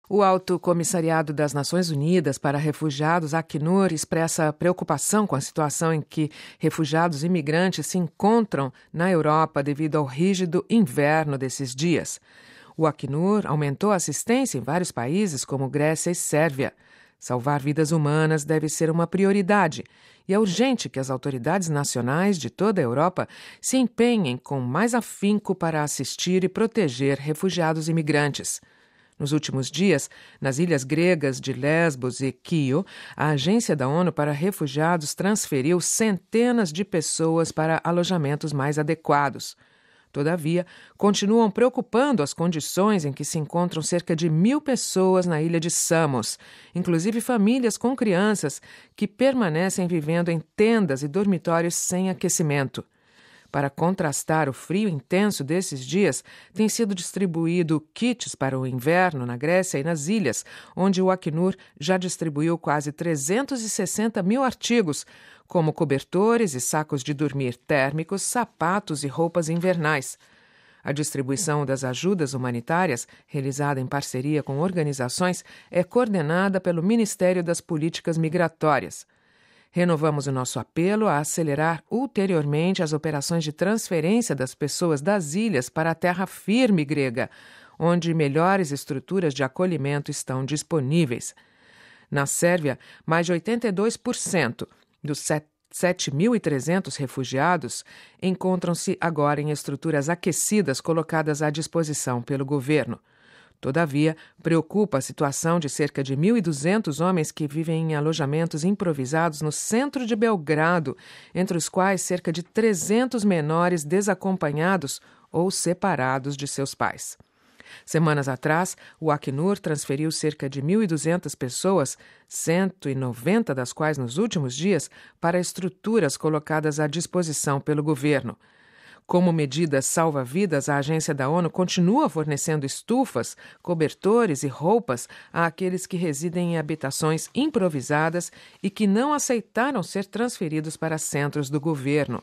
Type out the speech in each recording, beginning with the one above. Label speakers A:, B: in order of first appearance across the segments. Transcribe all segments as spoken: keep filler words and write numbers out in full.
A: O Alto Comissariado das Nações Unidas para Refugiados, Acnur, expressa preocupação com a situação em que refugiados e imigrantes se encontram na Europa devido ao rígido inverno desses dias. O Acnur aumentou a assistência em vários países, como Grécia e Sérvia. Salvar vidas humanas deve ser uma prioridade, e é urgente que as autoridades nacionais de toda a Europa se empenhem com mais afinco para assistir e proteger refugiados e imigrantes. Nos últimos dias, nas ilhas gregas de Lesbos e Quío, a Agência da ONU para Refugiados transferiu centenas de pessoas para alojamentos mais adequados. Todavia, continuam preocupando as condições em que se encontram cerca de mil pessoas na ilha de Samos, inclusive famílias com crianças que permanecem vivendo em tendas e dormitórios sem aquecimento. Para contrastar o frio intenso desses dias, tem sido distribuído kits para o inverno na Grécia e nas ilhas, onde o Acnur já distribuiu quase trezentos e sessenta mil artigos, como cobertores e sacos de dormir térmicos, sapatos e roupas invernais. A distribuição das ajudas humanitárias, realizada em parceria com organizações, é coordenada pelo Ministério das Políticas Migratórias. Renovamos o nosso apelo a acelerar ulteriormente as operações de transferência das pessoas das ilhas para a terra firme grega, onde melhores estruturas de acolhimento estão disponíveis. Na Sérvia, mais de oitenta e dois por cento dos sete mil e trezentos refugiados encontram-se agora em estruturas aquecidas colocadas à disposição pelo governo. Todavia, preocupa a situação de cerca de mil e duzentos homens que vivem em alojamentos improvisados no centro de Belgrado, entre os quais cerca de trezentos menores desacompanhados ou separados de seus pais. Semanas atrás, o Acnur transferiu cerca de mil e duzentas pessoas, cento e noventa das quais nos últimos dias, para estruturas colocadas à disposição pelo governo. Como medida salva-vidas, a agência da ONU continua fornecendo estufas, cobertores e roupas àqueles que residem em habitações improvisadas e que não aceitaram ser transferidos para centros do governo.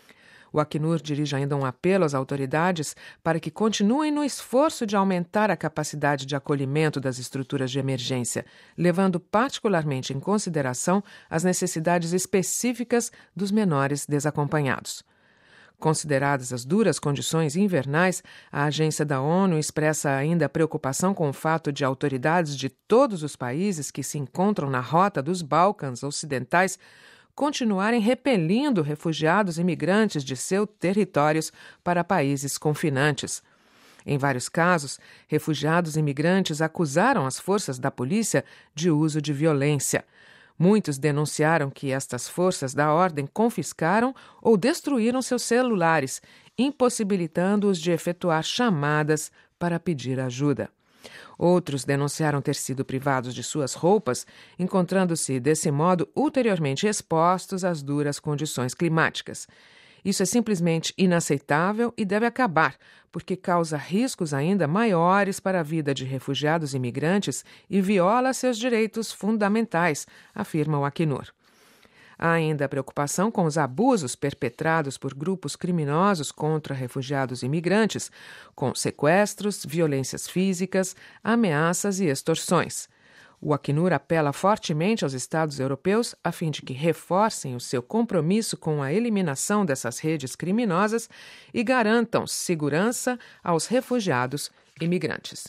A: O Acnur dirige ainda um apelo às autoridades para que continuem no esforço de aumentar a capacidade de acolhimento das estruturas de emergência, levando particularmente em consideração as necessidades específicas dos menores desacompanhados. Consideradas as duras condições invernais, a agência da ONU expressa ainda preocupação com o fato de autoridades de todos os países que se encontram na rota dos Balcãs Ocidentais continuarem repelindo refugiados e imigrantes de seus territórios para países confinantes. Em vários casos, refugiados e imigrantes acusaram as forças da polícia de uso de violência. Muitos denunciaram que estas forças da ordem confiscaram ou destruíram seus celulares, impossibilitando-os de efetuar chamadas para pedir ajuda. Outros denunciaram ter sido privados de suas roupas, encontrando-se, desse modo, ulteriormente expostos às duras condições climáticas. Isso é simplesmente inaceitável e deve acabar, porque causa riscos ainda maiores para a vida de refugiados e imigrantes e viola seus direitos fundamentais, afirma o Acnur. Há ainda preocupação com os abusos perpetrados por grupos criminosos contra refugiados e imigrantes, com sequestros, violências físicas, ameaças e extorsões. O Acnur apela fortemente aos Estados europeus a fim de que reforcem o seu compromisso com a eliminação dessas redes criminosas e garantam segurança aos refugiados e imigrantes.